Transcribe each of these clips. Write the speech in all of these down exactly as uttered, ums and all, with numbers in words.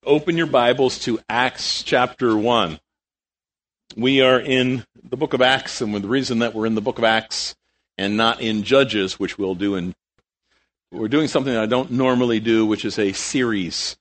Open your Bibles to Acts chapter one. We are in the book of Acts, and the reason that we're in the book of Acts and not in Judges, which we'll do in, we're doing something that I don't normally do, which is a series.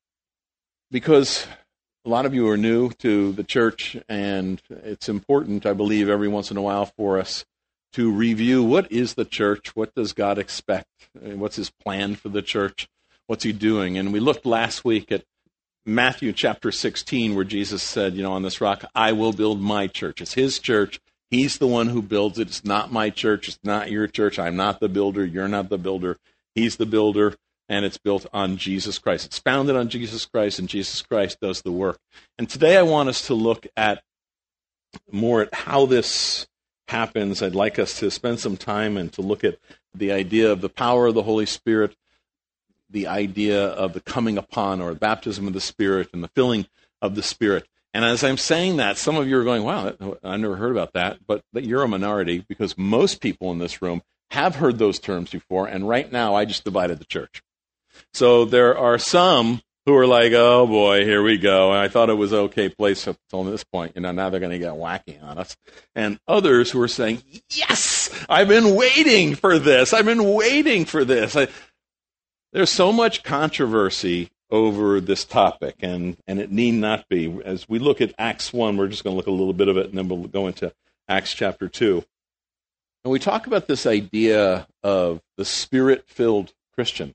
Because a lot of you are new to the church, and it's important, I believe, every once in a while for us to review what is the church, what does God expect, what's his plan for the church, what's he doing. And we looked last week at Matthew chapter sixteen, where Jesus said, you know, on this rock, I will build my church. It's his church. He's the one who builds it. It's not my church. It's not your church. I'm not the builder. You're not the builder. He's the builder, and it's built on Jesus Christ. It's founded on Jesus Christ, and Jesus Christ does the work. And today I want us to look at more at how this happens. I'd like us to spend some time and to look at the idea of the power of the Holy Spirit, the idea of the coming upon or baptism of the Spirit and the filling of the Spirit. And as I'm saying that, some of you are going, wow, I never heard about that. But you're a minority, because most people in this room have heard those terms before. And right now, I just divided the church. So there are some who are like, oh boy, here we go. And I thought it was an okay place up until this point. You know, now they're going to get wacky on us. And others who are saying, yes, I've been waiting for this. I've been waiting for this. I, There's so much controversy over this topic, and, and it need not be. As we look at Acts one, we're just going to look at a little bit of it, and then we'll go into Acts chapter two. And we talk about this idea of the Spirit-filled Christian.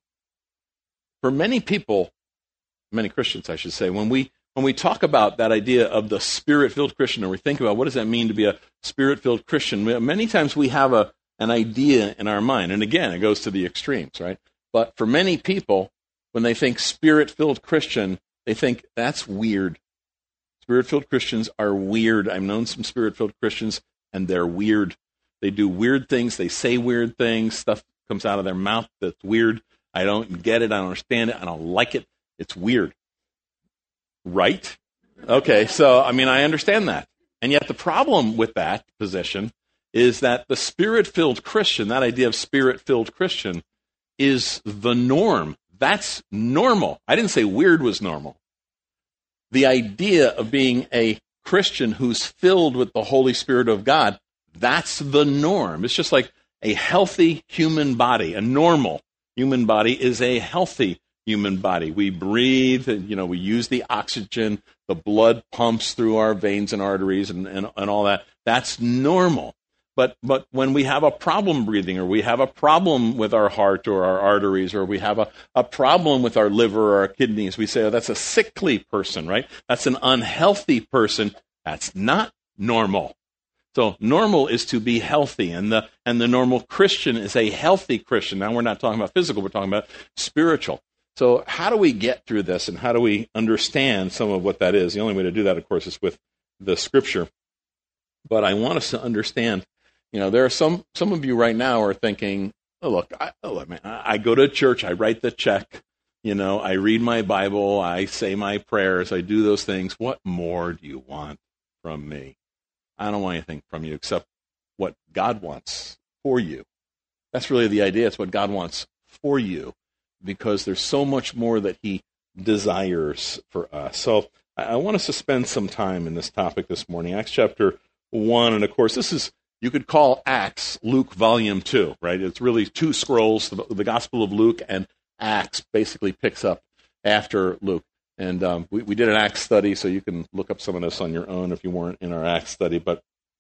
For many people, many Christians, I should say, when we when we talk about that idea of the Spirit-filled Christian, or we think about what does that mean to be a Spirit-filled Christian, many times we have a an idea in our mind. And again, it goes to the extremes, right? But for many people, when they think Spirit-filled Christian, they think that's weird. Spirit-filled Christians are weird. I've known some Spirit-filled Christians, and they're weird. They do weird things. They say weird things. Stuff comes out of their mouth that's weird. I don't get it. I don't understand it. I don't like it. It's weird. Right? Okay, so, I mean, I understand that. And yet the problem with that position is that the Spirit-filled Christian, that idea of Spirit-filled Christian, is the norm. That's normal. I didn't say weird was normal. The idea of being a Christian who's filled with the Holy Spirit of God, that's the norm. It's just like a healthy human body. A normal human body is a healthy human body. We breathe, you know, we use the oxygen, the blood pumps through our veins and arteries and, and, and all that. That's normal. But but when we have a problem breathing, or we have a problem with our heart or our arteries, or we have a, a problem with our liver or our kidneys, we say, oh, that's a sickly person, right? That's an unhealthy person. That's not normal. So normal is to be healthy, and the and the normal Christian is a healthy Christian. Now, we're not talking about physical, we're talking about spiritual. So how do we get through this, and how do we understand some of what that is? The only way to do that, of course, is with the Scripture. But I want us to understand. You know, there are some some of you right now are thinking, oh, look, I, oh, I, mean, I go to church, I write the check, you know, I read my Bible, I say my prayers, I do those things. What more do you want from me? I don't want anything from you except what God wants for you. That's really the idea. It's what God wants for you, because there's so much more that he desires for us. So I, I want us to spend some time in this topic this morning. Acts chapter one, and of course, this is, you could call Acts Luke Volume two, right? It's really two scrolls. The, the Gospel of Luke and Acts basically picks up after Luke. And um, we, we did an Acts study, so you can look up some of this on your own if you weren't in our Acts study. But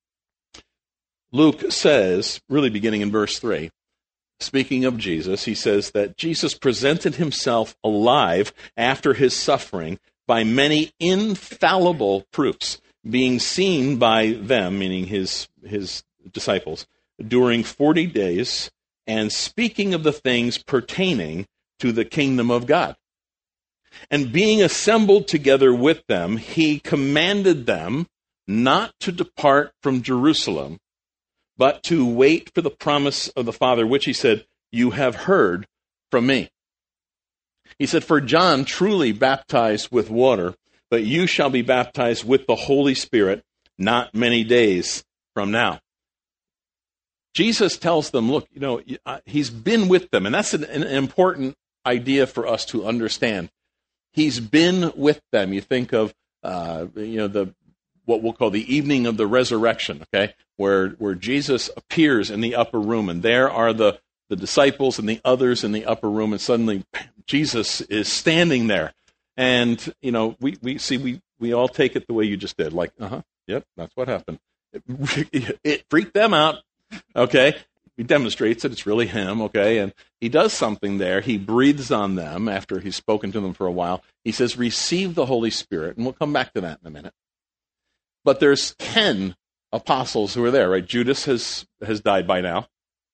Luke says, really beginning in verse three, speaking of Jesus, he says that Jesus presented himself alive after his suffering by many infallible proofs, being seen by them, meaning his his disciples, during forty days, and speaking of the things pertaining to the kingdom of God. And being assembled together with them, he commanded them not to depart from Jerusalem, but to wait for the promise of the Father, which he said, you have heard from me. He said, for John truly baptized with water, but you shall be baptized with the Holy Spirit not many days from now. Jesus tells them, look, you know, he's been with them, and that's an, an important idea for us to understand. He's been with them. You think of, uh, you know, the what we'll call the evening of the resurrection, okay, where where Jesus appears in the upper room, and there are the, the disciples and the others in the upper room, and suddenly Jesus is standing there. And, you know, we, we see, we, we all take it the way you just did, like, uh-huh, yep, that's what happened. It, it freaked them out, okay? He demonstrates that it's really him, okay? And he does something there. He breathes on them after he's spoken to them for a while. He says, receive the Holy Spirit, and we'll come back to that in a minute. But there's ten apostles who are there, right? Judas has, has died by now.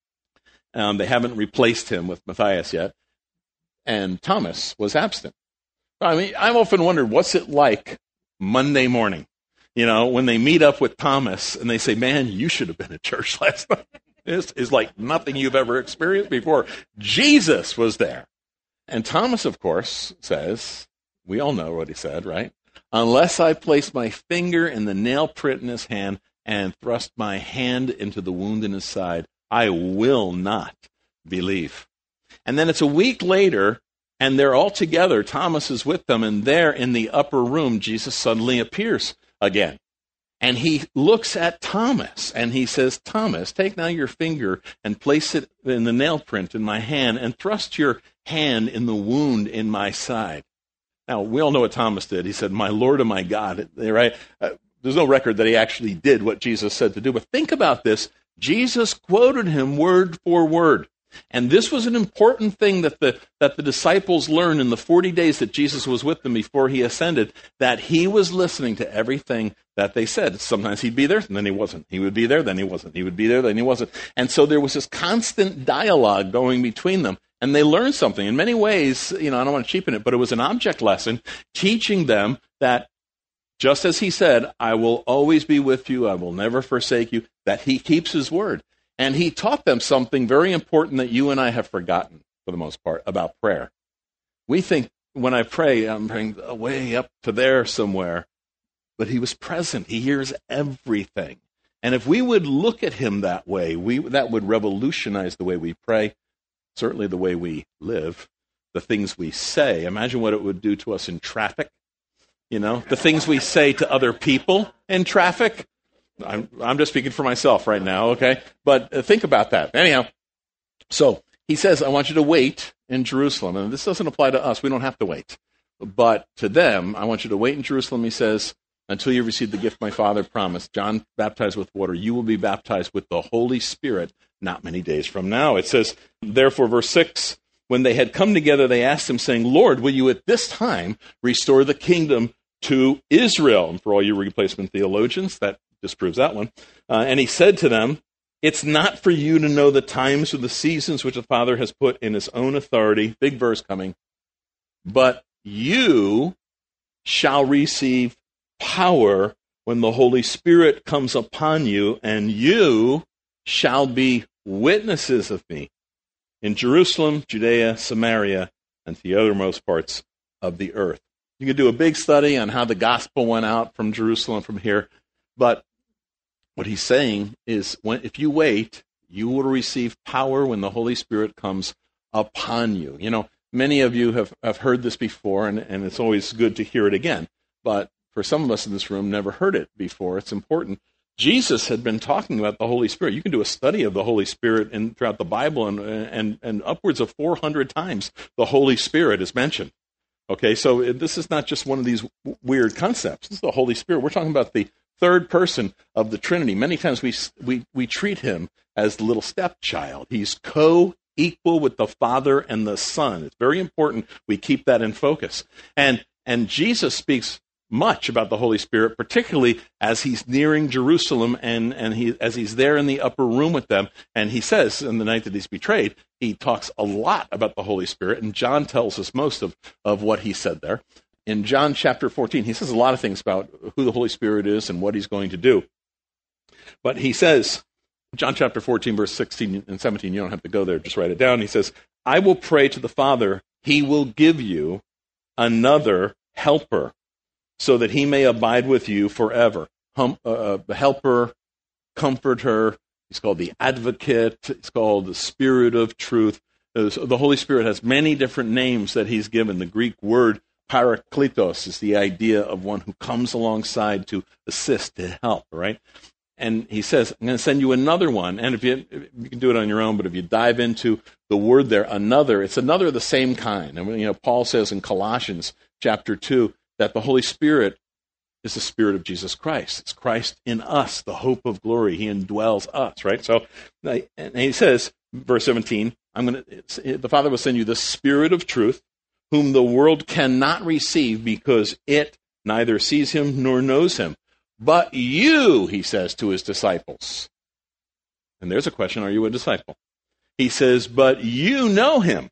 Um, they haven't replaced him with Matthias yet. And Thomas was absent. I mean, I've often wondered, what's it like Monday morning? You know, when they meet up with Thomas and they say, man, you should have been at church last night. This is like nothing you've ever experienced before. Jesus was there. And Thomas, of course, says, we all know what he said, right? Unless I place my finger in the nail print in his hand and thrust my hand into the wound in his side, I will not believe. And then it's a week later, and they're all together. Thomas is with them, and there in the upper room, Jesus suddenly appears again. And he looks at Thomas, and he says, Thomas, take now your finger and place it in the nail print in my hand, and thrust your hand in the wound in my side. Now, we all know what Thomas did. He said, my Lord and my God, right? Uh, there's no record that he actually did what Jesus said to do. But think about this. Jesus quoted him word for word. And this was an important thing that the that the disciples learned in the forty days that Jesus was with them before he ascended, that he was listening to everything that they said. Sometimes he'd be there, and then he wasn't. He would be there, then he wasn't. He would be there, then he wasn't. And so there was this constant dialogue going between them, and they learned something. In many ways, you know, I don't want to cheapen it, but it was an object lesson teaching them that just as he said, I will always be with you, I will never forsake you, that he keeps his word. And he taught them something very important that you and I have forgotten, for the most part, about prayer. We think when I pray, I'm praying way up to there somewhere. But he was present. He hears everything. And if we would look at him that way, we that would revolutionize the way we pray, certainly the way we live, the things we say. Imagine what it would do to us in traffic. You know, the things we say to other people in traffic. I'm, I'm just speaking for myself right now, okay? But uh, think about that. Anyhow, so he says, I want you to wait in Jerusalem. And this doesn't apply to us. We don't have to wait. But to them, I want you to wait in Jerusalem, he says, until you receive the gift my Father promised. John baptized with water. You will be baptized with the Holy Spirit not many days from now. It says, therefore, verse six, when they had come together, they asked him, saying, Lord, will you at this time restore the kingdom to Israel? And for all you replacement theologians, that disproves that one. Uh, and he said to them, it's not for you to know the times or the seasons which the Father has put in his own authority. Big verse coming. But you shall receive power when the Holy Spirit comes upon you, and you shall be witnesses of me in Jerusalem, Judea, Samaria, and to the othermost parts of the earth. You could do a big study on how the gospel went out from Jerusalem from here, but what he's saying is, when, if you wait, you will receive power when the Holy Spirit comes upon you. You know, many of you have, have heard this before, and, and it's always good to hear it again. But for some of us in this room, never heard it before. It's important. Jesus had been talking about the Holy Spirit. You can do a study of the Holy Spirit in, throughout the Bible, and, and, and upwards of four hundred times the Holy Spirit is mentioned. Okay, so this is not just one of these weird concepts. This is the Holy Spirit. We're talking about the third person of the Trinity. Many times we we we treat him as the little stepchild. He's co-equal with the Father and the Son. It's very important we keep that in focus. And and Jesus speaks much about the Holy Spirit, particularly as he's nearing Jerusalem and, and he as he's there in the upper room with them. And he says, in the night that he's betrayed, he talks a lot about the Holy Spirit, and John tells us most of, of what he said there. In John chapter fourteen, he says a lot of things about who the Holy Spirit is and what he's going to do. But he says, John chapter fourteen, verse sixteen and seventeen, you don't have to go there, just write it down. He says, I will pray to the Father, he will give you another helper, so that he may abide with you forever. Hum, uh, the helper, comforter, he's called the advocate, it's called the Spirit of truth. The Holy Spirit has many different names that he's given. The Greek word Parakletos is the idea of one who comes alongside to assist, to help, right? And he says, I'm going to send you another one. And if you, you can do it on your own, but if you dive into the word there, another, it's another of the same kind. And you know, Paul says in Colossians chapter two that the Holy Spirit is the Spirit of Jesus Christ. It's Christ in us, the hope of glory. He indwells us, right? So, and he says, verse seventeen, I'm going to, the Father will send you the Spirit of truth, whom the world cannot receive because it neither sees him nor knows him. But you, he says to his disciples. And there's a question, are you a disciple? He says, but you know him,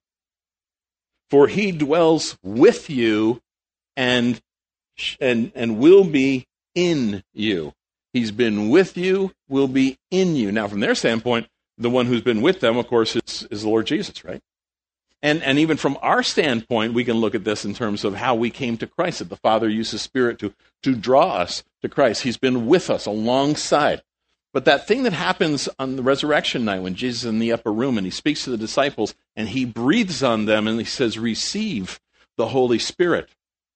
for he dwells with you and and and will be in you. He's been with you, will be in you. Now, from their standpoint, the one who's been with them, of course, is, is the Lord Jesus, right? And and even from our standpoint, we can look at this in terms of how we came to Christ, that the Father used His Spirit to, to draw us to Christ. He's been with us alongside. But that thing that happens on the resurrection night when Jesus is in the upper room and He speaks to the disciples and He breathes on them and He says, receive the Holy Spirit.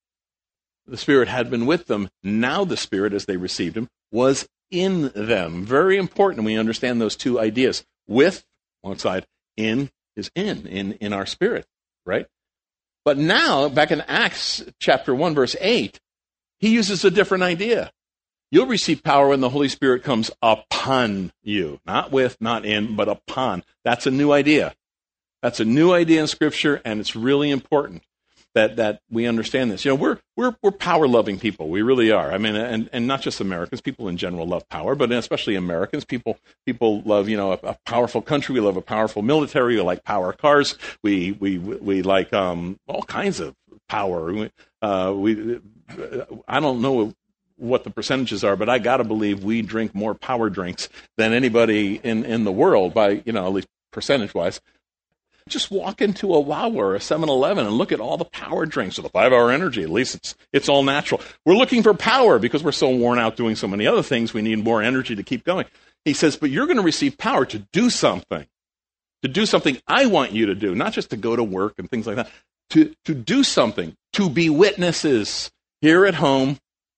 The Spirit had been with them. Now the Spirit, as they received Him, was in them. Very important we understand those two ideas. With, alongside, in, is in, in, in our spirit, right? But now, back in Acts chapter one, verse eight, he uses a different idea. You'll receive power when the Holy Spirit comes upon you. Not with, not in, but upon. That's a new idea. That's a new idea in Scripture, and it's really important that that we understand this. You know, we're we're we're power-loving people. We really are. I mean, and, and not just Americans. People in general love power, but especially Americans. People people love, you know, a, a powerful country. We love a powerful military. We like power cars. We we we like um, all kinds of power. We, uh, we I don't know what the percentages are, but I got to believe we drink more power drinks than anybody in, in the world by, you know, at least percentage-wise. Just walk into a Wawa or a seven eleven and look at all the power drinks or the five-hour energy. At least it's it's all natural. We're looking for power because we're so worn out doing so many other things. We need more energy to keep going. He says, but you're going to receive power to do something, to do something I want you to do, not just to go to work and things like that, to, to do something, to be witnesses here at home,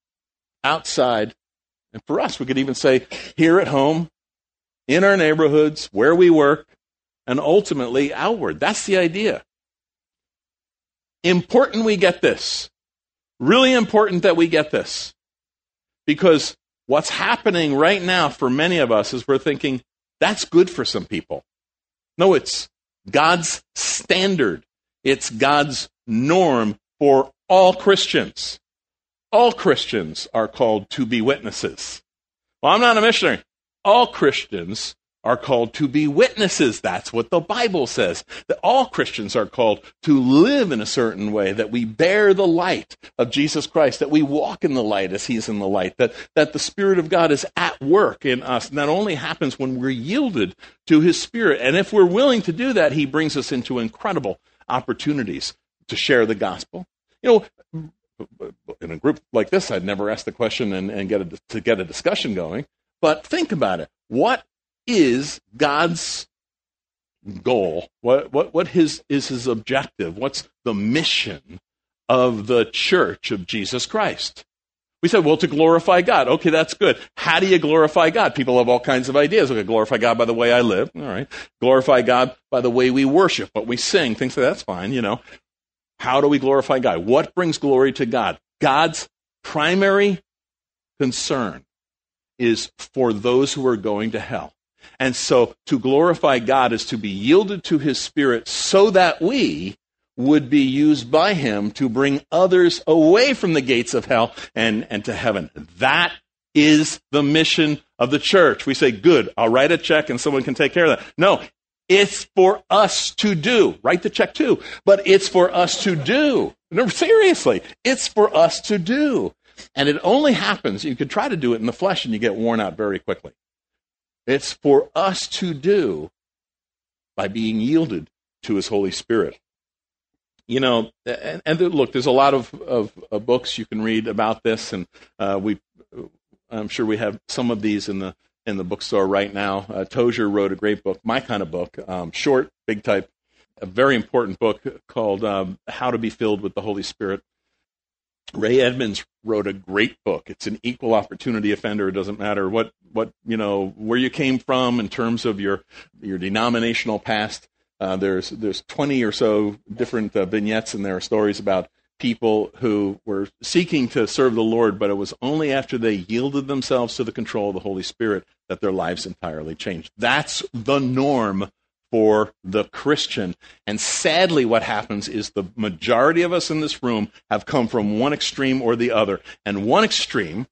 outside, and for us, we could even say here at home, in our neighborhoods, where we work, and ultimately outward. That's the idea. Important we get this. Really important that we get this. Because what's happening right now for many of us is we're thinking, that's good for some people. No, it's God's standard. It's God's norm for all Christians. All Christians are called to be witnesses. Well, I'm not a missionary. All Christians are called to be witnesses. That's what the Bible says. That all Christians are called to live in a certain way, that we bear the light of Jesus Christ, that we walk in the light as He's in the light, that, that the Spirit of God is at work in us. And that only happens when we're yielded to His Spirit. And if we're willing to do that, He brings us into incredible opportunities to share the gospel. You know, in a group like this, I'd never ask the question and, and get a, to get a discussion going. But think about it. What is God's goal? What what what his is his objective? What's the mission of the church of Jesus Christ? We said, well, to glorify God. Okay, that's good. How do you glorify God? People have all kinds of ideas. Okay, glorify God by the way I live. All right. Glorify God by the way we worship, what we sing. Things like that's fine, you know. How do we glorify God? What brings glory to God? God's primary concern is for those who are going to hell. And so to glorify God is to be yielded to His Spirit so that we would be used by Him to bring others away from the gates of hell and, and to heaven. That is the mission of the church. We say, good, I'll write a check and someone can take care of that. No, it's for us to do. Write the check too. But it's for us to do. No, seriously, it's for us to do. And it only happens, you could try to do it in the flesh and you get worn out very quickly. It's for us to do by being yielded to His Holy Spirit. You know, and, and look, there's a lot of, of, of books you can read about this, and uh, we, I'm sure we have some of these in the in the bookstore right now. Uh, Tozer wrote a great book, my kind of book, um, short, big type, a very important book called um, How to Be Filled with the Holy Spirit. Ray Edmonds wrote a great book. It's an equal opportunity offender. It doesn't matter what, what you know, where you came from in terms of your your denominational past. Uh, there's there's twenty or so different uh, vignettes, and there are stories about people who were seeking to serve the Lord, but it was only after they yielded themselves to the control of the Holy Spirit that their lives entirely changed. That's the norm for the Christian. And sadly, what happens is the majority of us in this room have come from one extreme or the other. And one extreme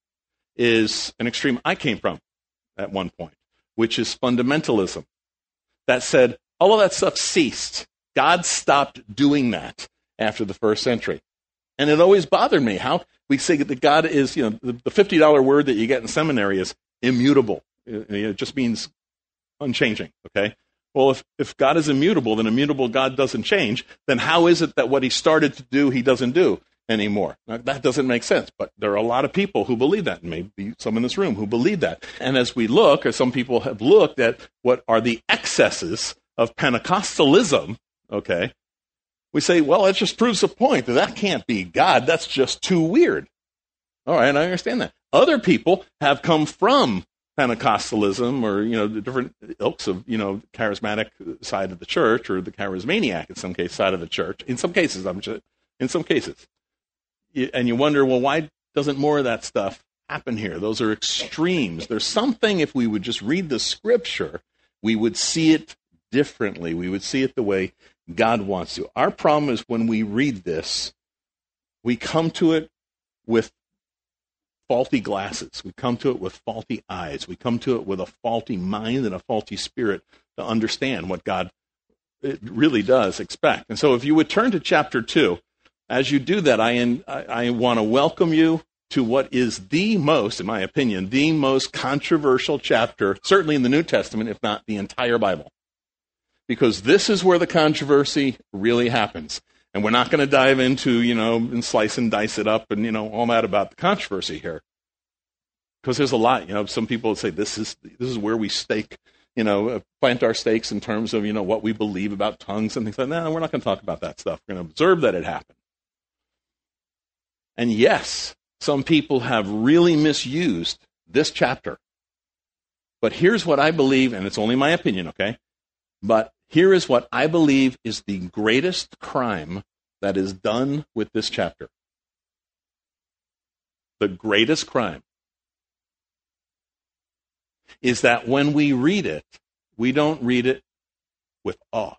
is an extreme I came from at one point, which is fundamentalism. That said, all of that stuff ceased. God stopped doing that after the first century. And it always bothered me how we say that God is, you know, the, the fifty dollar word that you get in seminary is immutable. It, it just means unchanging, okay? Well, if, if God is immutable, then immutable God doesn't change, then how is it that what he started to do, he doesn't do anymore? Now, that doesn't make sense, but there are a lot of people who believe that, and maybe some in this room who believe that. And as we look, or some people have looked at what are the excesses of Pentecostalism, okay, we say, well, it just proves the point that that can't be God. That's just too weird. All right, I understand that. Other people have come from Pentecostalism, or, you know, the different ilks of, you know, charismatic side of the church, or the charismaniac, in some case, side of the church. In some cases, I'm just, in some cases. And you wonder, well, why doesn't more of that stuff happen here? Those are extremes. There's something, if we would just read the scripture, we would see it differently. We would see it the way God wants to. Our problem is when we read this, we come to it with faulty glasses. We come to it with faulty eyes. We come to it with a faulty mind and a faulty spirit to understand what God it really does expect. And so if you would turn to chapter two, as you do that, I, in, I, I want to welcome you to what is the most, in my opinion, the most controversial chapter, certainly in the New Testament, if not the entire Bible. Because this is where the controversy really happens. And we're not going to dive into, you know, and slice and dice it up and, you know, all that about the controversy here. Because there's a lot, you know, some people would say this is this is where we stake, you know, uh, plant our stakes in terms of, you know, what we believe about tongues and things like that. No, we're not going to talk about that stuff. We're going to observe that it happened. And yes, some people have really misused this chapter. But here's what I believe, and it's only my opinion, okay? But here is what I believe is the greatest crime that is done with this chapter. The greatest crime is that when we read it, we don't read it with awe.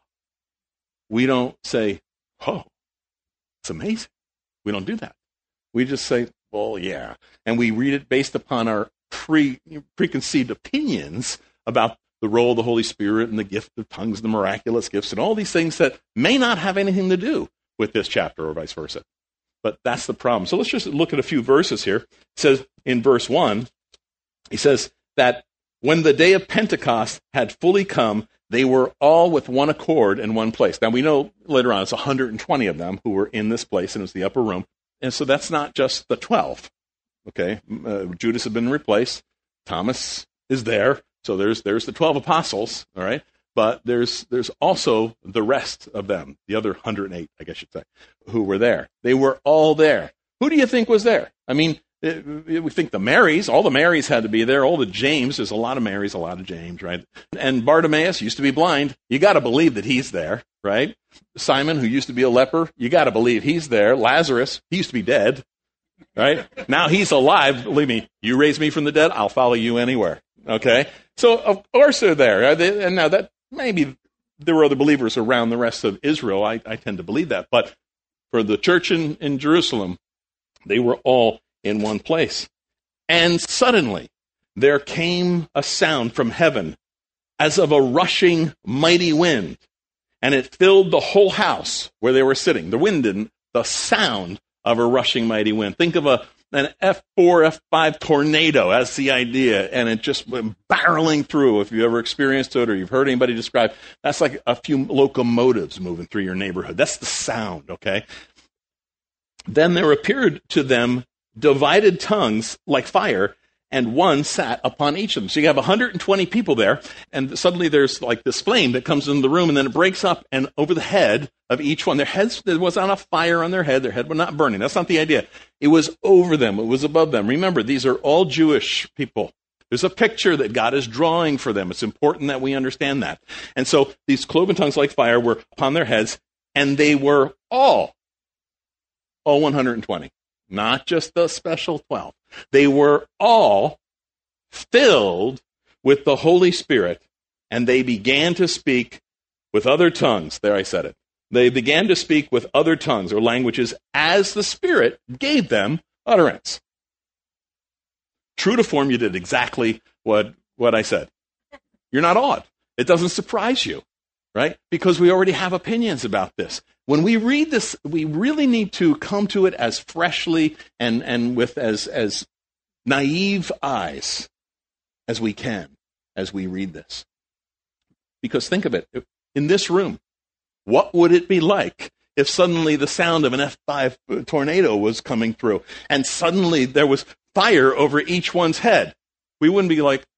We don't say, oh, it's amazing. We don't do that. We just say, well, yeah. And we read it based upon our pre preconceived opinions about the role of the Holy Spirit and the gift of tongues, the miraculous gifts, and all these things that may not have anything to do with this chapter or vice versa. But that's the problem. So let's just look at a few verses here. It says in verse one, he says that when the day of Pentecost had fully come, they were all with one accord in one place. Now we know later on it's one hundred twenty of them who were in this place, and it was the upper room. And so that's not just the twelve. Okay, uh, Judas had been replaced. Thomas is there. So there's there's the twelve apostles, all right? But there's there's also the rest of them, the other one hundred eight, I guess you'd say, who were there. They were all there. Who do you think was there? I mean, it, it, we think the Marys, all the Marys had to be there, all the James, there's a lot of Marys, a lot of James, right? And Bartimaeus used to be blind. You got to believe that he's there, right? Simon, who used to be a leper, you got to believe he's there. Lazarus, he used to be dead, right? Now he's alive. Believe me, you raise me from the dead, I'll follow you anywhere, okay? So, of course, they're there. And now that maybe there were other believers around the rest of Israel. I, I tend to believe that. But for the church in, in Jerusalem, they were all in one place. And suddenly, there came a sound from heaven as of a rushing mighty wind. And it filled the whole house where they were sitting. The wind didn't, the sound of a rushing mighty wind. Think of a an F four, F five tornado, that's the idea, and it just went barreling through. If you've ever experienced it or you've heard anybody describe, that's like a few locomotives moving through your neighborhood. That's the sound, okay? Then there appeared to them divided tongues like fire, and one sat upon each of them. So you have one hundred twenty people there, and suddenly there's like this flame that comes into the room, and then it breaks up, and over the head of each one, their heads, there was not a fire on their head, their head was not burning. That's not the idea. It was over them, it was above them. Remember, these are all Jewish people. There's a picture that God is drawing for them. It's important that we understand that. And so these cloven tongues like fire were upon their heads, and they were all, all one hundred twenty, not just the special twelve. They were all filled with the Holy Spirit, and they began to speak with other tongues. There, I said it. They began to speak with other tongues or languages as the Spirit gave them utterance. True to form, you did exactly what, what I said. You're not awed. It doesn't surprise you, right? Because we already have opinions about this. When we read this, we really need to come to it as freshly and, and with as, as naive eyes as we can as we read this. Because think of it. In this room, what would it be like if suddenly the sound of an F five tornado was coming through and suddenly there was fire over each one's head? We wouldn't be like,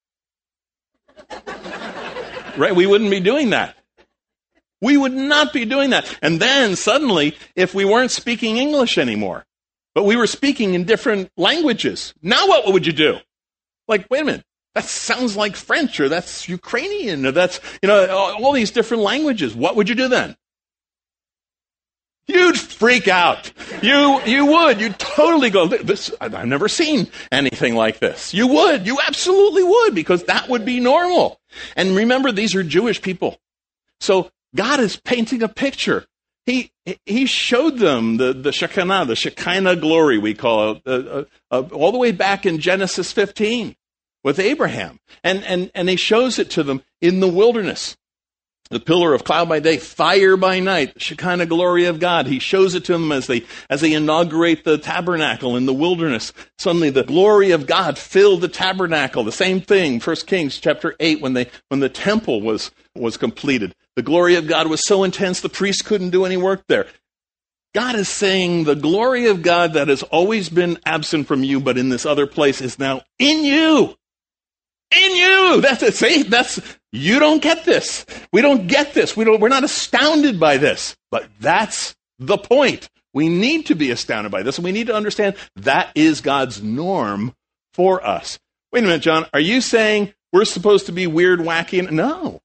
right? We wouldn't be doing that. We would not be doing that. And then suddenly, if we weren't speaking English anymore, but we were speaking in different languages, now what would you do? Like, wait a minute, that sounds like French, or that's Ukrainian, or that's, you know, all these different languages. What would you do then? You'd freak out. You you would. You'd totally go, this, I've never seen anything like this. You would. You absolutely would, because that would be normal. And remember, these are Jewish people. So God is painting a picture. He he showed them the, the Shekinah, the Shekinah glory, we call it, uh, uh, uh, all the way back in Genesis fifteen with Abraham. And, and, and he shows it to them in the wilderness. The pillar of cloud by day, fire by night, the Shekinah glory of God. He shows it to them as they as they inaugurate the tabernacle in the wilderness. Suddenly the glory of God filled the tabernacle. The same thing, First Kings chapter eight, when they when the temple was, was completed. The glory of God was so intense the priests couldn't do any work there. God is saying the glory of God that has always been absent from you, but in this other place, is now in you. In you. That's it. See, that's, you don't get this. We don't get this. We don't, we're not astounded by this. But that's the point. We need to be astounded by this, and we need to understand that is God's norm for us. Wait a minute, John. Are you saying we're supposed to be weird, wacky? And, no.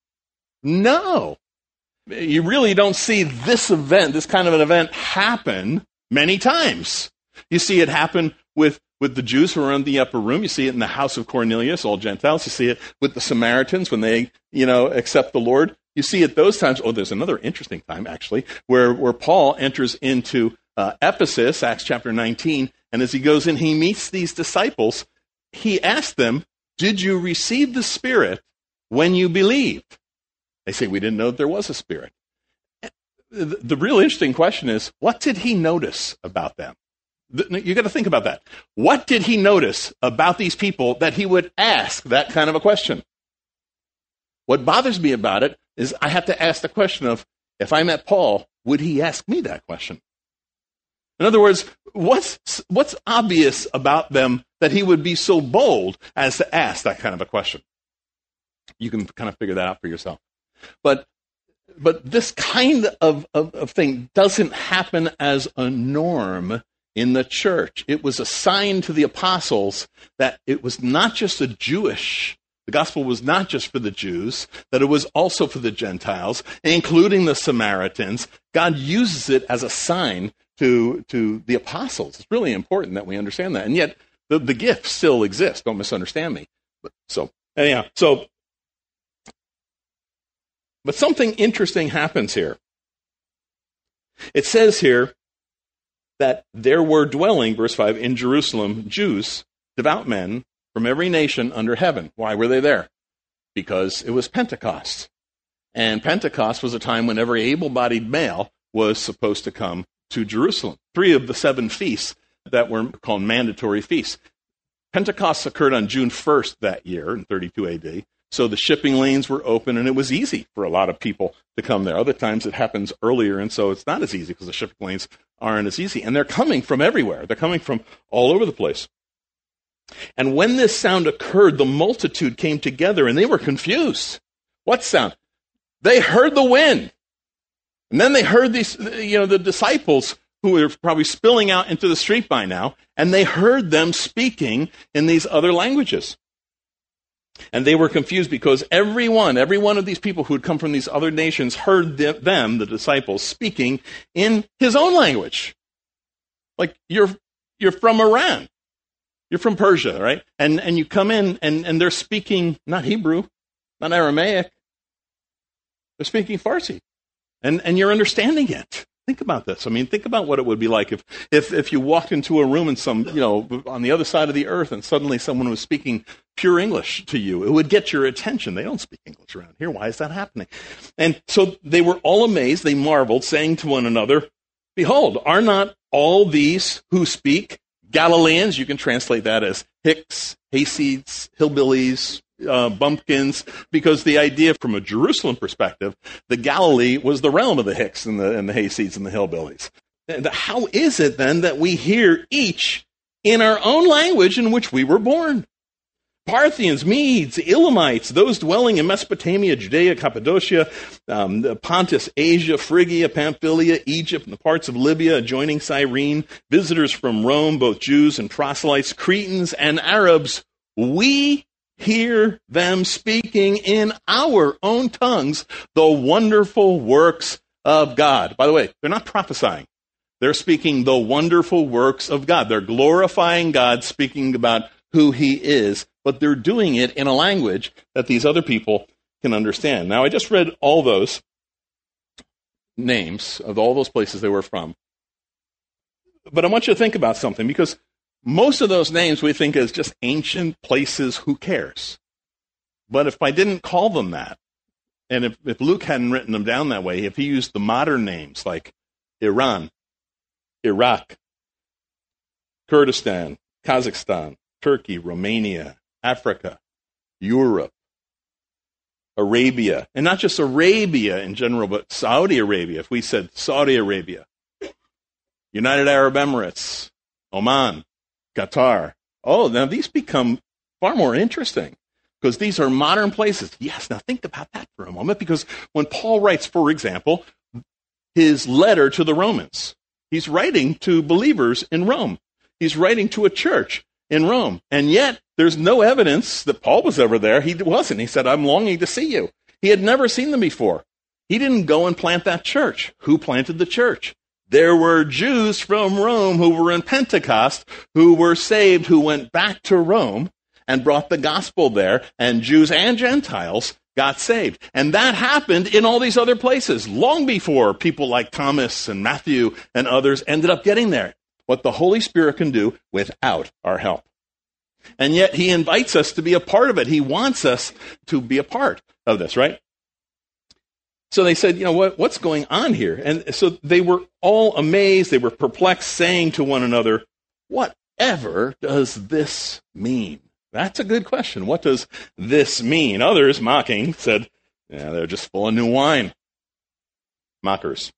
No. You really don't see this event, this kind of an event, happen many times. You see it happen with, with the Jews who are in the upper room. You see it in the house of Cornelius, all Gentiles. You see it with the Samaritans when they, you know, accept the Lord. You see it those times. Oh, there's another interesting time, actually, where, where Paul enters into uh, Ephesus, Acts chapter nineteen, and as he goes in, he meets these disciples. He asks them, did you receive the Spirit when you believed? They say, we didn't know that there was a Spirit. The, the real interesting question is, what did he notice about them? You got to think about that. What did he notice about these people that he would ask that kind of a question? What bothers me about it is I have to ask the question of, if I met Paul, would he ask me that question? In other words, what's what's obvious about them that he would be so bold as to ask that kind of a question? You can kind of figure that out for yourself. But but this kind of, of, of thing doesn't happen as a norm in the church. It was a sign to the apostles that it was not just a Jewish, the gospel was not just for the Jews, that it was also for the Gentiles, including the Samaritans. God uses it as a sign to, to the apostles. It's really important that we understand that. And yet, the, the gift still exists. Don't misunderstand me. But, so, anyhow, so, but something interesting happens here. It says here that there were dwelling, verse five, in Jerusalem, Jews, devout men from every nation under heaven. Why were they there? Because it was Pentecost. And Pentecost was a time when every able-bodied male was supposed to come to Jerusalem. Three of the seven feasts that were called mandatory feasts. Pentecost occurred on June first that year, in thirty-two A D. So the shipping lanes were open, and it was easy for a lot of people to come there. Other times it happens earlier, and so it's not as easy because the shipping lanes aren't as easy. And they're coming from everywhere. They're coming from all over the place. And when this sound occurred, the multitude came together, and they were confused. What sound? They heard the wind. And then they heard these, you know, the disciples who were probably spilling out into the street by now, and they heard them speaking in these other languages. And they were confused because every one, every one of these people who had come from these other nations heard them, the disciples, speaking in his own language. Like, you're you're from Iran. You're from Persia, right? And and you come in, and, and they're speaking not Hebrew, not Aramaic. They're speaking Farsi. And and you're understanding it. Think about this. I mean, think about what it would be like if, if, if you walked into a room in some, you know, on the other side of the earth, and suddenly someone was speaking pure English to you. It would get your attention. They don't speak English around here. Why is that happening? And so they were all amazed. They marveled, saying to one another, "Behold, are not all these who speak Galileans?" You can translate that as Hicks, hayseeds, hillbillies, uh, bumpkins, because the idea from a Jerusalem perspective, the Galilee was the realm of the Hicks and the, and the hayseeds and the hillbillies. And how is it then that we hear each in our own language in which we were born? Parthians, Medes, Elamites, those dwelling in Mesopotamia, Judea, Cappadocia, um, Pontus, Asia, Phrygia, Pamphylia, Egypt, and the parts of Libya adjoining Cyrene, visitors from Rome, both Jews and proselytes, Cretans and Arabs, we hear them speaking in our own tongues the wonderful works of God. By the way, they're not prophesying. They're speaking the wonderful works of God. They're glorifying God, speaking about who he is, but they're doing it in a language that these other people can understand. Now, I just read all those names of all those places they were from. But I want you to think about something, because most of those names we think as just ancient places, who cares? But if I didn't call them that, and if, if Luke hadn't written them down that way, if he used the modern names like Iran, Iraq, Kurdistan, Kazakhstan, Turkey, Romania, Africa, Europe, Arabia, and not just Arabia in general, but Saudi Arabia, if we said Saudi Arabia, United Arab Emirates, Oman, Qatar. Oh, now these become far more interesting because these are modern places. Yes, now think about that for a moment, because when Paul writes, for example, his letter to the Romans, he's writing to believers in Rome. He's writing to a church in Rome. And yet, there's no evidence that Paul was ever there. He wasn't. He said, "I'm longing to see you." He had never seen them before. He didn't go and plant that church. Who planted the church? There were Jews from Rome who were in Pentecost, who were saved, who went back to Rome and brought the gospel there, and Jews and Gentiles got saved. And that happened in all these other places long before people like Thomas and Matthew and others ended up getting there. What the Holy Spirit can do without our help. And yet he invites us to be a part of it. He wants us to be a part of this, right? So they said, you know, what, what's going on here? And so they were all amazed. They were perplexed, saying to one another, "Whatever does this mean?" That's a good question. What does this mean? Others, mocking, said, "Yeah, they're just full of new wine." Mockers.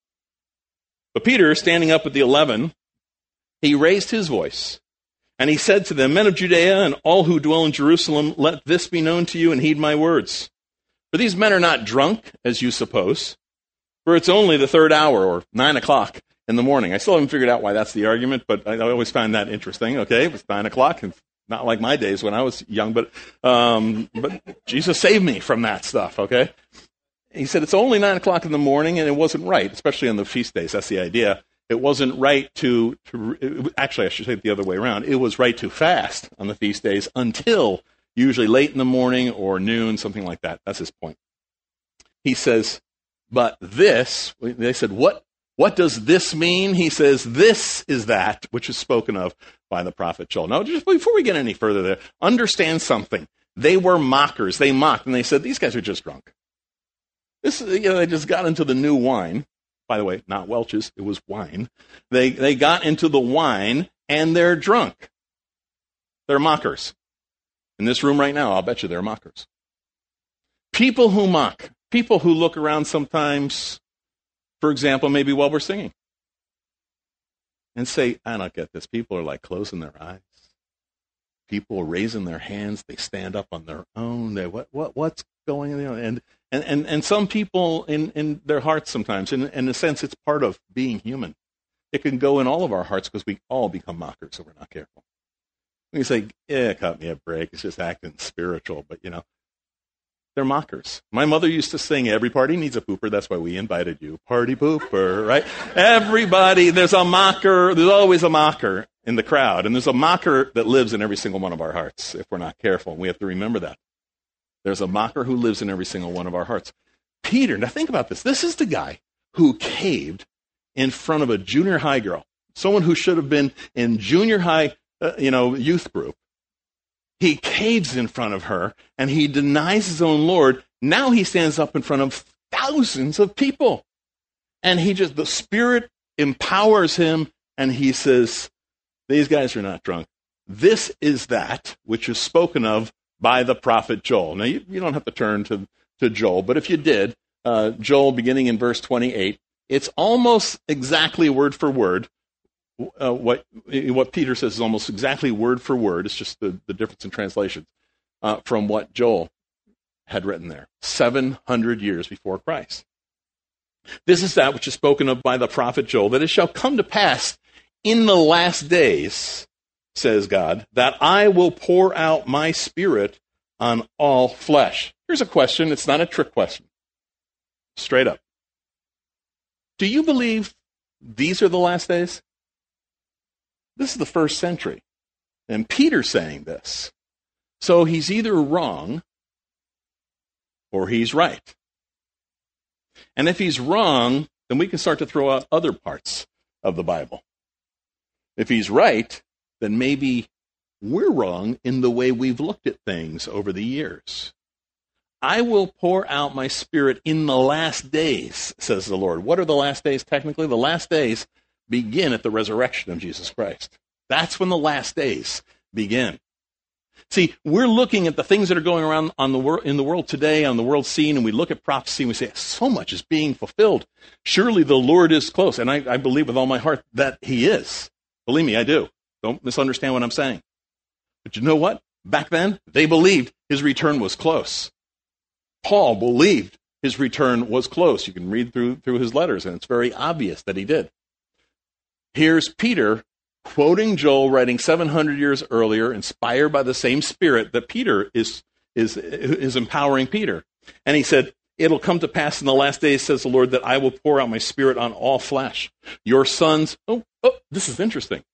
But Peter, standing up with the eleven, he raised his voice, and he said to them, "Men of Judea and all who dwell in Jerusalem, let this be known to you and heed my words. For these men are not drunk, as you suppose, for it's only the third hour, or nine o'clock in the morning." I still haven't figured out why that's the argument, but I always find that interesting. Okay, it's nine o'clock, and not like my days when I was young, but um, but Jesus saved me from that stuff, okay? He said it's only nine o'clock in the morning, and it wasn't right, especially on the feast days. That's the idea. It wasn't right to, to actually, I should say it the other way around. It was right to fast on the feast days until usually late in the morning or noon, something like that. That's his point. He says, but this, they said, what, what does this mean? He says, this is that which is spoken of by the prophet Joel. Now, just before we get any further there, understand something. They were mockers. They mocked, and they said, these guys are just drunk. This, you know, they just got into the new wine. By the way, not Welch's, it was wine. They, they got into the wine, and they're drunk. They're mockers. In this room right now, I'll bet you they're mockers. People who mock. People who look around sometimes, for example, maybe while we're singing, and say, I don't get this. People are like closing their eyes. people raising their hands. They stand up on their own. They, what, what, what's going on? And, and, and, and some people in, in their hearts sometimes, in, in a sense, it's part of being human. It can go in all of our hearts because we all become mockers if we're not careful. We say, yeah, cut me a break. It's just acting spiritual. But, you know, they're mockers. My mother used to sing, every party needs a pooper. That's why we invited you. Party pooper, right? Everybody, there's a mocker. There's always a mocker in the crowd. And there's a mocker that lives in every single one of our hearts if we're not careful. And we have to remember that. There's a mocker who lives in every single one of our hearts. Peter, now think about this. This is the guy who caved in front of a junior high girl, someone who should have been in junior high, uh, you know, youth group. He caves in front of her, and he denies his own Lord. Now he stands up in front of thousands of people. And he just, the Spirit empowers him, and he says, these guys are not drunk. This is that which is spoken of by the prophet Joel. Now, you, you don't have to turn to, to Joel, but if you did, uh, Joel, beginning in verse twenty-eight, it's almost exactly word for word. Uh, what what Peter says is almost exactly word for word. It's just the, the difference in translations uh, from what Joel had written there, seven hundred years before Christ. This is that which is spoken of by the prophet Joel, that it shall come to pass in the last days, says God, that I will pour out my Spirit on all flesh. Here's a question. It's not a trick question. Straight up. Do you believe these are the last days? This is the first century. And Peter's saying this. So he's either wrong or he's right. And if he's wrong, then we can start to throw out other parts of the Bible. If he's right, then maybe we're wrong in the way we've looked at things over the years. I will pour out my Spirit in the last days, says the Lord. What are the last days technically? The last days begin at the resurrection of Jesus Christ. That's when the last days begin. See, we're looking at the things that are going around on the wor- in the world today, on the world scene, and we look at prophecy and we say, so much is being fulfilled. Surely the Lord is close. And I, I believe with all my heart that he is. Believe me, I do. Don't misunderstand what I'm saying. But you know what? Back then, they believed his return was close. Paul believed his return was close. You can read through, through his letters, and it's very obvious that he did. Here's Peter quoting Joel, writing seven hundred years earlier, inspired by the same Spirit that Peter is, is, is empowering Peter. And he said, it'll come to pass in the last days, says the Lord, that I will pour out my Spirit on all flesh. Your sons, oh, oh, this is interesting.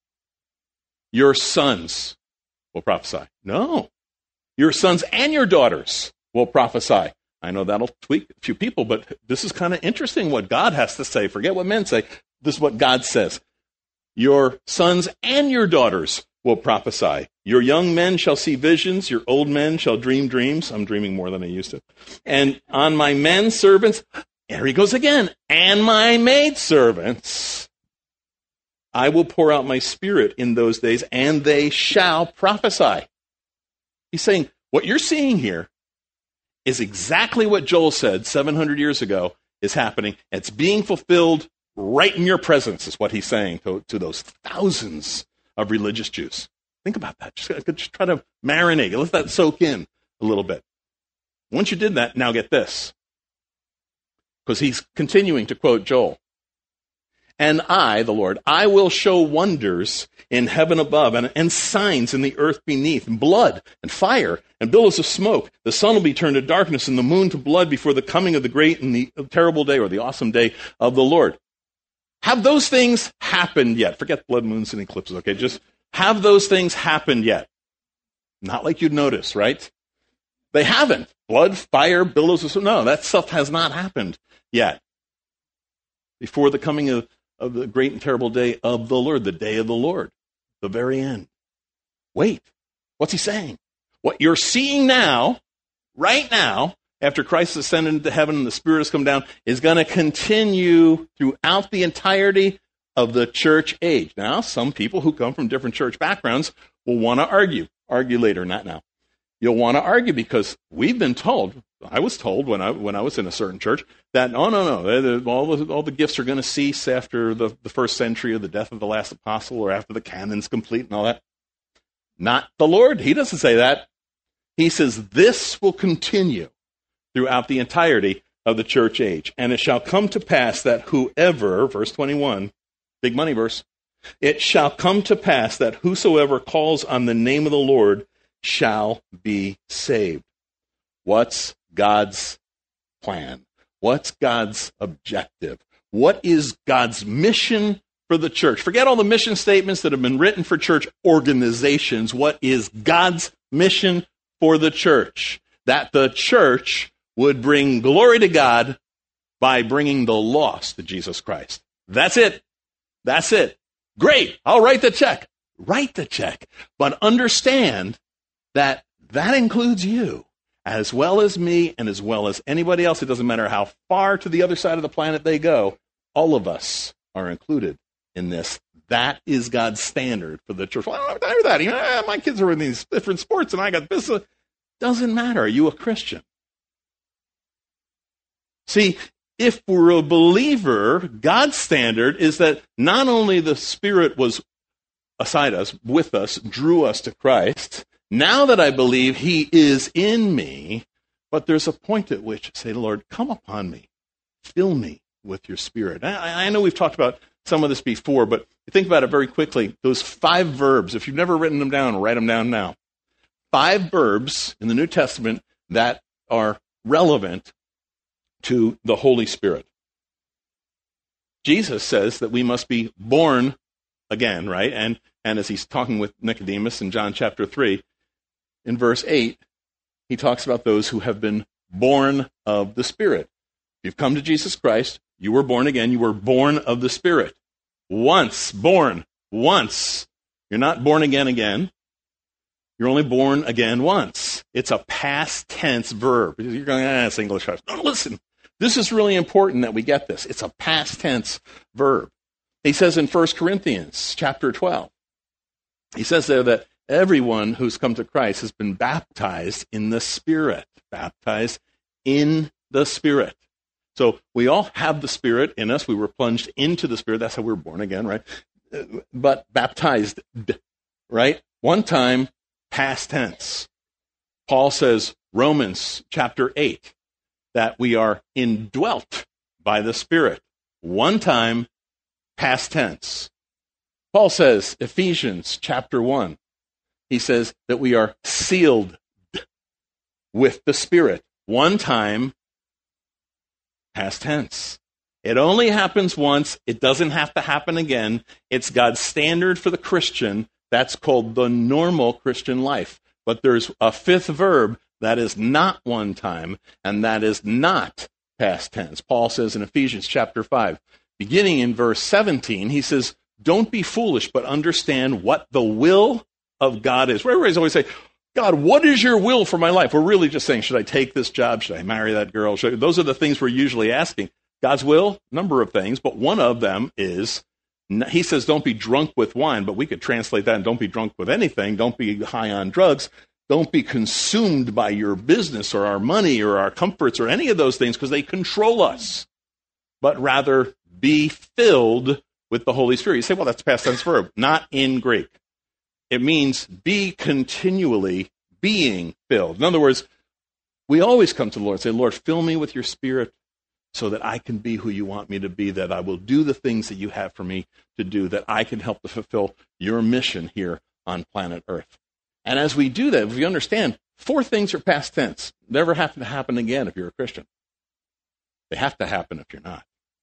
Your sons will prophesy. No. Your sons and your daughters will prophesy. I know that'll tweak a few people, but this is kind of interesting what God has to say. Forget what men say. This is what God says. Your sons and your daughters will prophesy. Your young men shall see visions. Your old men shall dream dreams. I'm dreaming more than I used to. And on my men servants, there he goes again, and my maid servants, I will pour out my Spirit in those days, and they shall prophesy. He's saying, what you're seeing here is exactly what Joel said seven hundred years ago is happening. It's being fulfilled right in your presence, is what he's saying to, to those thousands of religious Jews. Think about that. Just, just try to marinate. Let that soak in a little bit. Once you did that, now get this. Because he's continuing to quote Joel. And I, the Lord, I will show wonders in heaven above and, and signs in the earth beneath, and blood and fire and billows of smoke. The sun will be turned to darkness and the moon to blood before the coming of the great and the terrible day, or the awesome day of the Lord. Have those things happened yet? Forget blood moons and eclipses, okay? Just have those things happened yet? Not like you'd notice, right? They haven't. Blood, fire, billows of smoke. No, that stuff has not happened yet. Before the coming of of the great and terrible day of the Lord, the day of the Lord, the very end. Wait, what's he saying? What you're seeing now, right now, after Christ ascended into heaven and the Spirit has come down, is going to continue throughout the entirety of the church age. Now, some people who come from different church backgrounds will want to argue. Argue later, not now. You'll want to argue because we've been told, I was told when I when I was in a certain church, that, oh, no, no, all the, all the gifts are going to cease after the, the first century of the death of the last apostle, or after the canon's complete and all that. Not the Lord. He doesn't say that. He says this will continue throughout the entirety of the church age. And it shall come to pass that whoever, verse twenty-one, big money verse, it shall come to pass that whosoever calls on the name of the Lord shall be saved. What's God's plan? What's God's objective? What is God's mission for the church? Forget all the mission statements that have been written for church organizations. What is God's mission for the church? That the church would bring glory to God by bringing the lost to Jesus Christ. That's it. That's it. Great. I'll write the check. Write the check. But understand that that includes you as well as me and as well as anybody else. It doesn't matter how far to the other side of the planet they go. All of us are included in this. That is God's standard for the church. Well, I don't have time for that. You know, ah, my kids are in these different sports and I got this. Doesn't matter. Are you a Christian? See, if we're a believer, God's standard is that not only the Spirit was aside us, with us, drew us to Christ, now that I believe He is in me, but there's a point at which I say, Lord, come upon me. Fill me with your Spirit. I, I know we've talked about some of this before, but think about it very quickly. Those five verbs, if you've never written them down, write them down now. Five verbs in the New Testament that are relevant to the Holy Spirit. Jesus says that we must be born again, right? And and as he's talking with Nicodemus in John chapter three, in verse eight, he talks about those who have been born of the Spirit. If you've come to Jesus Christ, you were born again, you were born of the Spirit. Once, born, once. You're not born again again. You're only born again once. It's a past tense verb. You're going, ah, it's English. No, listen. This is really important that we get this. It's a past tense verb. He says in First Corinthians chapter twelve, he says there that everyone who's come to Christ has been baptized in the Spirit. Baptized in the Spirit. So we all have the Spirit in us. We were plunged into the Spirit. That's how we were born again, right? But baptized, right? One time, past tense. Paul says, Romans chapter eight, that we are indwelt by the Spirit. One time, past tense. Paul says, Ephesians chapter one, he says that we are sealed with the Spirit. One time, past tense. It only happens once. It doesn't have to happen again. It's God's standard for the Christian. That's called the normal Christian life. But there's a fifth verb that is not one time, and that is not past tense. Paul says in Ephesians chapter five, beginning in verse seventeen, he says, don't be foolish, but understand what the will of God is. Everybody's always say, God, what is your will for my life? We're really just saying, should I take this job? Should I marry that girl? Should I? Those are the things we're usually asking. God's will, number of things, but one of them is, he says, don't be drunk with wine, but we could translate that and don't be drunk with anything. Don't be high on drugs. Don't be consumed by your business or our money or our comforts or any of those things because they control us. But rather be filled with the Holy Spirit. You say, well, that's past tense verb. Not in Greek. It means be continually being filled. In other words, we always come to the Lord and say, Lord, fill me with your Spirit so that I can be who you want me to be, that I will do the things that you have for me to do, that I can help to fulfill your mission here on planet Earth. And as we do that, if we understand, four things are past tense. Never have to happen again if you're a Christian. They have to happen if you're not.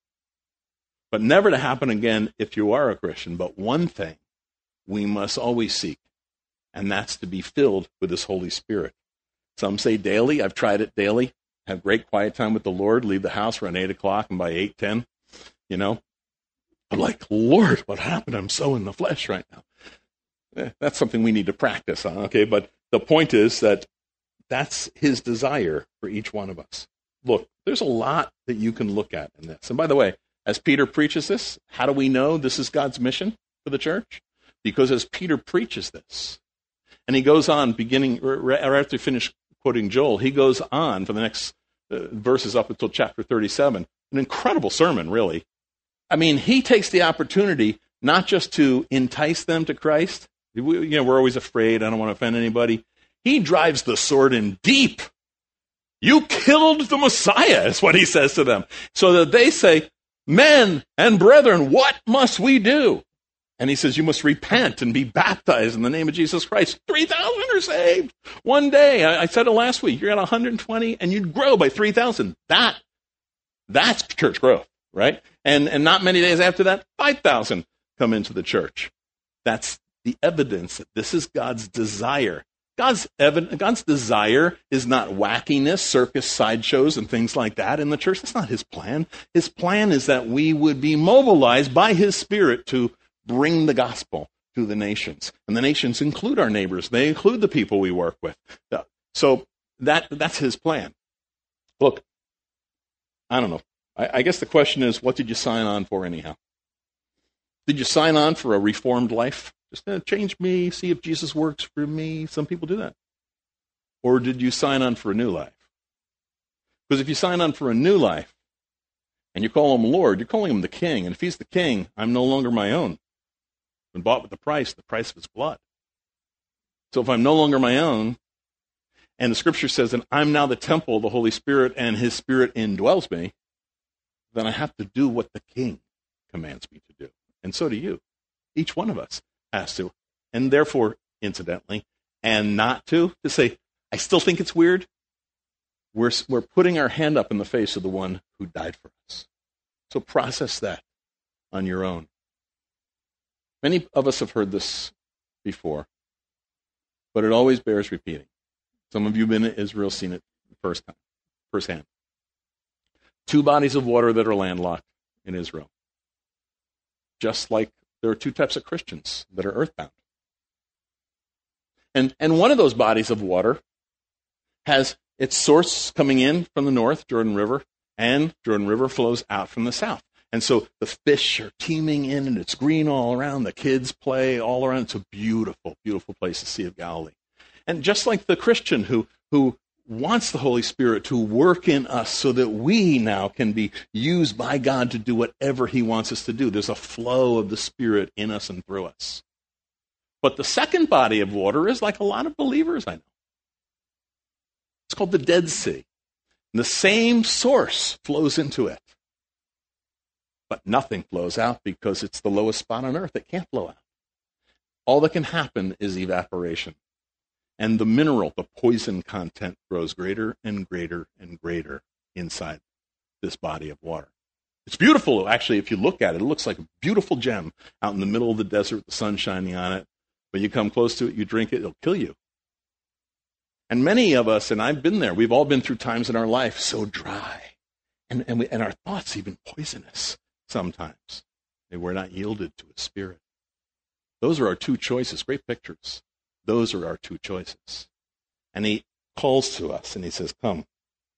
But never to happen again if you are a Christian. But one thing we must always seek, and that's to be filled with this Holy Spirit. Some say daily. I've tried it daily. Have great quiet time with the Lord. Leave the house around eight o'clock, and by eight ten, you know, I'm like, Lord, what happened? I'm so in the flesh right now. Eh, that's something we need to practice on, okay? But the point is that that's his desire for each one of us. Look, there's a lot that you can look at in this. And by the way, as Peter preaches this, how do we know this is God's mission for the church? Because as Peter preaches this, and he goes on, beginning, right after he finished quoting Joel, he goes on for the next uh, verses up until chapter thirty-seven. An incredible sermon, really. I mean, he takes the opportunity not just to entice them to Christ, We, you know, we're always afraid. I don't want to offend anybody. He drives the sword in deep. You killed the Messiah, is what he says to them. So that they say, men and brethren, what must we do? And he says, you must repent and be baptized in the name of Jesus Christ. three thousand are saved. One day, I, I said it last week, you're at one hundred twenty and you'd grow by three thousand. That, that's church growth, right? And, and not many days after that, five thousand come into the church. That's the evidence that this is God's desire. God's, ev- God's desire is not wackiness, circus sideshows, and things like that in the church. That's not his plan. His plan is that we would be mobilized by his Spirit to bring the gospel to the nations. And the nations include our neighbors. They include the people we work with. So that that's his plan. Look, I don't know. I, I guess the question is, what did you sign on for anyhow? Did you sign on for a reformed life? Just uh, change me, see if Jesus works for me. Some people do that. Or did you sign on for a new life? Because if you sign on for a new life and you call him Lord, you're calling him the King. And if he's the King, I'm no longer my own. Been bought with the price, the price of his blood. So if I'm no longer my own, and the scripture says that I'm now the temple of the Holy Spirit and his Spirit indwells me, then I have to do what the King commands me to do. And so do you. Each one of us has to. And therefore, incidentally, and not to, to say, I still think it's weird, we're, we're putting our hand up in the face of the one who died for us. So process that on your own. Many of us have heard this before, but it always bears repeating. Some of you have been to Israel, seen it first time, firsthand. Two bodies of water that are landlocked in Israel. Just like there are two types of Christians that are earthbound. And, and one of those bodies of water has its source coming in from the north, Jordan River, and Jordan River flows out from the south. And so the fish are teeming in, and it's green all around. The kids play all around. It's a beautiful, beautiful place, the Sea of Galilee. And just like the Christian who, who wants the Holy Spirit to work in us so that we now can be used by God to do whatever he wants us to do. There's a flow of the Spirit in us and through us. But the second body of water is like a lot of believers I know. It's called the Dead Sea. And the same source flows into it. But nothing flows out because it's the lowest spot on earth. It can't flow out. All that can happen is evaporation. And the mineral, the poison content, grows greater and greater and greater inside this body of water. It's beautiful, actually, if you look at it. It looks like a beautiful gem out in the middle of the desert, the sun shining on it. When you come close to it, you drink it, it'll kill you. And many of us, and I've been there, we've all been through times in our life so dry. And, and, we, and our thoughts even poisonous sometimes. And we're not yielded to his Spirit. Those are our two choices. Great pictures. Those are our two choices. And he calls to us and he says, come.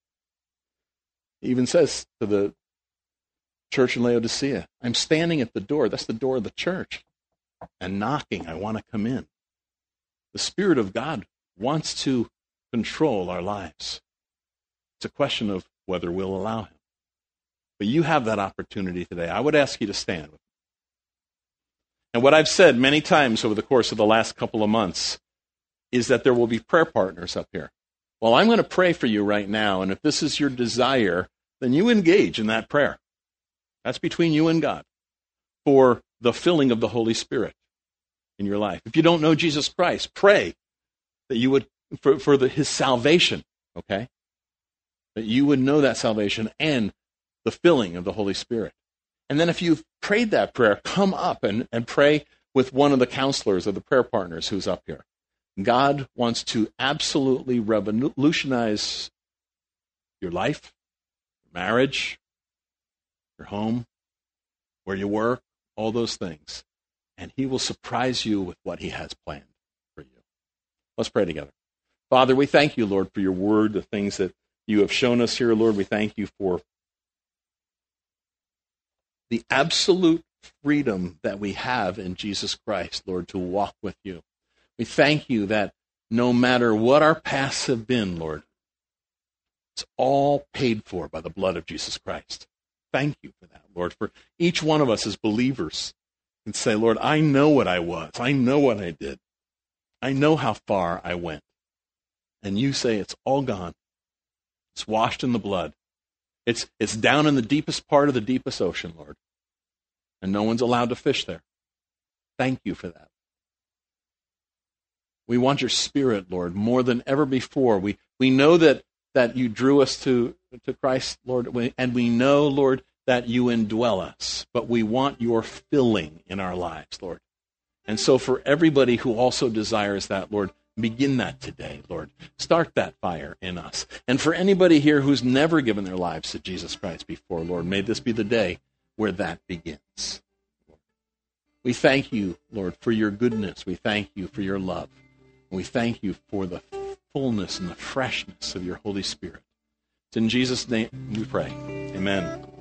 He even says to the church in Laodicea, I'm standing at the door. That's the door of the church. And knocking, I want to come in. The Spirit of God wants to control our lives. It's a question of whether we'll allow him. But you have that opportunity today. I would ask you to stand with me. And what I've said many times over the course of the last couple of months is that there will be prayer partners up here. Well, I'm going to pray for you right now, and if this is your desire, then you engage in that prayer. That's between you and God for the filling of the Holy Spirit in your life. If you don't know Jesus Christ, pray that you would, for, for the, his salvation, okay? That you would know that salvation and the filling of the Holy Spirit. And then if you've prayed that prayer, come up and, and pray with one of the counselors or the prayer partners who's up here. God wants to absolutely revolutionize your life, your marriage, your home, where you work, all those things. And he will surprise you with what he has planned for you. Let's pray together. Father, we thank you, Lord, for your word, the things that you have shown us here, Lord. We thank you for the absolute freedom that we have in Jesus Christ, Lord, to walk with you. We thank you that no matter what our pasts have been, Lord, it's all paid for by the blood of Jesus Christ. Thank you for that, Lord, for each one of us as believers can say, Lord, I know what I was. I know what I did. I know how far I went. And you say it's all gone. It's washed in the blood. It's, it's down in the deepest part of the deepest ocean, Lord. And no one's allowed to fish there. Thank you for that. We want your Spirit, Lord, more than ever before. We we know that, that you drew us to, to Christ, Lord, and we know, Lord, that you indwell us. But we want your filling in our lives, Lord. And so for everybody who also desires that, Lord, begin that today, Lord. Start that fire in us. And for anybody here who's never given their lives to Jesus Christ before, Lord, may this be the day where that begins. We thank you, Lord, for your goodness. We thank you for your love. We thank you for the fullness and the freshness of your Holy Spirit. It's in Jesus' name we pray. Amen.